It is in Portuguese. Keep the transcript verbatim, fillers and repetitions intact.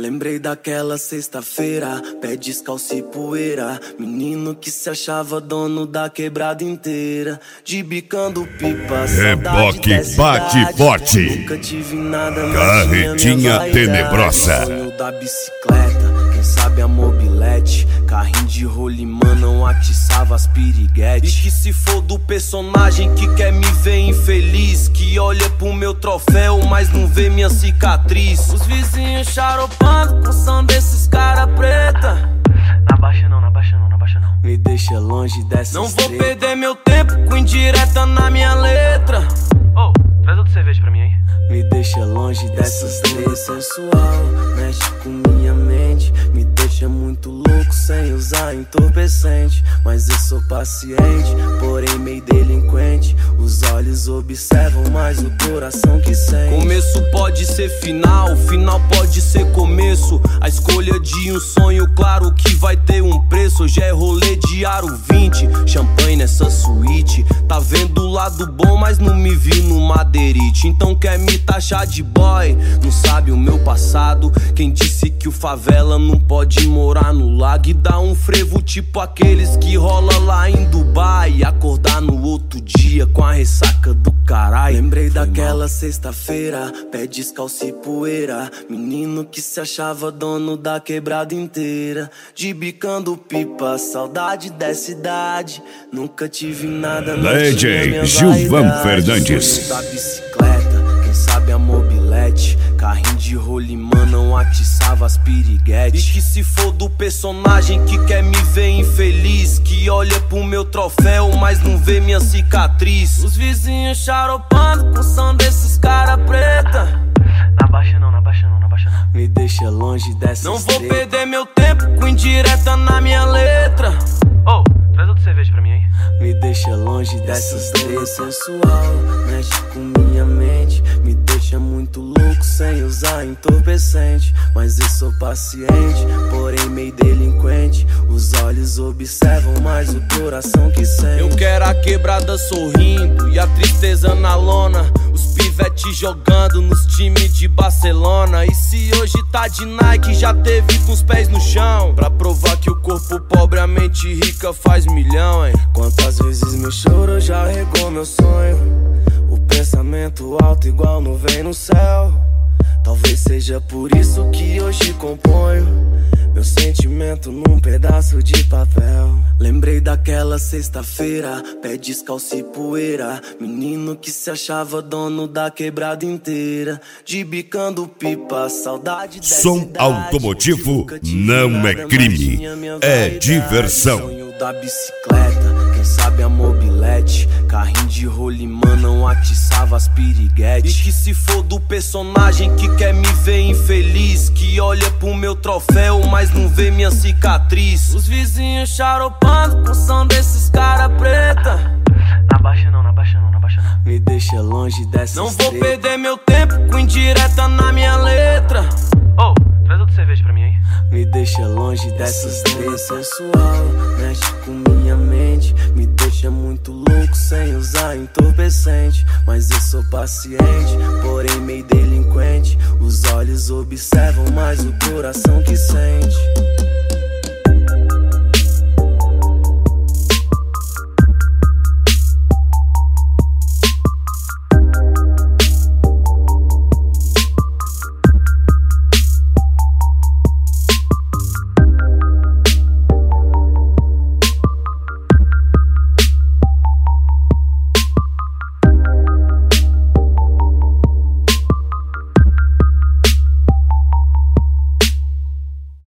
Lembrei daquela sexta-feira, pé descalço e poeira. Menino que se achava dono da quebrada inteira. De bicando pipa, Reboque bate forte. Nunca tive nada, mas Carretinha tenebrosa. Sonho da bicicleta, quem sabe a mobilete. Carrinho de rolimã não atiçava as piriguetes. E que se for do personagem que quer me ver infeliz, que olha pro meu troféu, mas não vê minha cicatriz. Os vizinhos charopando com som desses cara preta. Na baixa não, na baixa não, na baixa não. Me deixa longe dessas Não vou treta. perder meu tempo com indireta na minha letra. Ô, oh, traz outra cerveja pra mim aí. Me deixa longe dessas três sensual, mexe com minha mente. Me deixa muito louco sem usar entorpecente. Mas eu sou paciente, porém meio delinquente. Os olhos observam, mas o coração que sente. Começo pode ser final, final pode ser começo. A escolha de um sonho, claro que vai ter um preço. Hoje é rolê de aro vinte, champanhe nessa suíte. Tá vendo o lado bom, mas não me vi no madeirite. Então quer me taxar de boy, não sabe o meu passado. Quem disse que o favela não pode morar no lago e dar um frevo tipo aqueles que rola lá em Dubai e acordar no outro dia com a ressaca do caralho. Lembrei daquela sexta-feira, pé descalço e poeira. Menino que se achava dono da quebrada inteira. De bicando pipa, saudade dessa idade. Nunca tive nada, não D J Gilvan Fernandes. Da bicicleta, quem sabe a mobilete. Carrinho de rolimã não atiçava as piriguetes. E que se for do personagem que quer me ver infeliz, que olha pro meu troféu, mas não vê minha cicatriz. Os vizinhos charopando com som desses cara preta. Na baixa não, na baixa não, na baixa não. Me deixa longe dessas Não vou treta. perder meu tempo com indireta na minha letra. Ô, oh, traz outra cerveja pra mim aí. Me deixa longe dessas três sensual, mexe com minha mente. Me deixa muito louco sem usar entorpecente. Mas eu sou paciente, porém meio delinquente. Os olhos observam, mas o coração que sente. Eu quero a quebrada sorrindo e a tristeza na lona. Os pivetes jogando nos times de Barcelona. E se hoje tá de Nike, já teve com os pés no chão. Pra provar que o corpo pobre, a mente rica faz milhão, hein. Quantas vezes meu choro já regou meu sonho. O pensamento alto igual nuvem no céu. Talvez seja por isso que hoje componho meu sentimento num pedaço de papel. Lembrei daquela sexta-feira, pé descalço e poeira. Menino que se achava dono da quebrada inteira. De bicando pipa, saudade dessa Som idade. automotivo não é crime, é diversão. Sonho da bicicleta, quem sabe a mobilete. Carrinho de rolimã não atiçava as piriguetes. E que se for do personagem que quer me ver infeliz, que olha pro meu troféu, mas não vê minha cicatriz. Os vizinhos charopando com som desses cara preta. Na baixa não, na baixa não, na baixa não. Me deixa longe dessas Não vou treta. perder meu tempo com indireta na minha letra. Ô, oh, traz outra cerveja pra mim aí. Me deixa longe dessas três sensual, mexe com minha mente. Me deixa muito louco sem usar entorpecente. Mas eu sou paciente, porém meio delinquente. Os olhos observam, mas o coração que sente.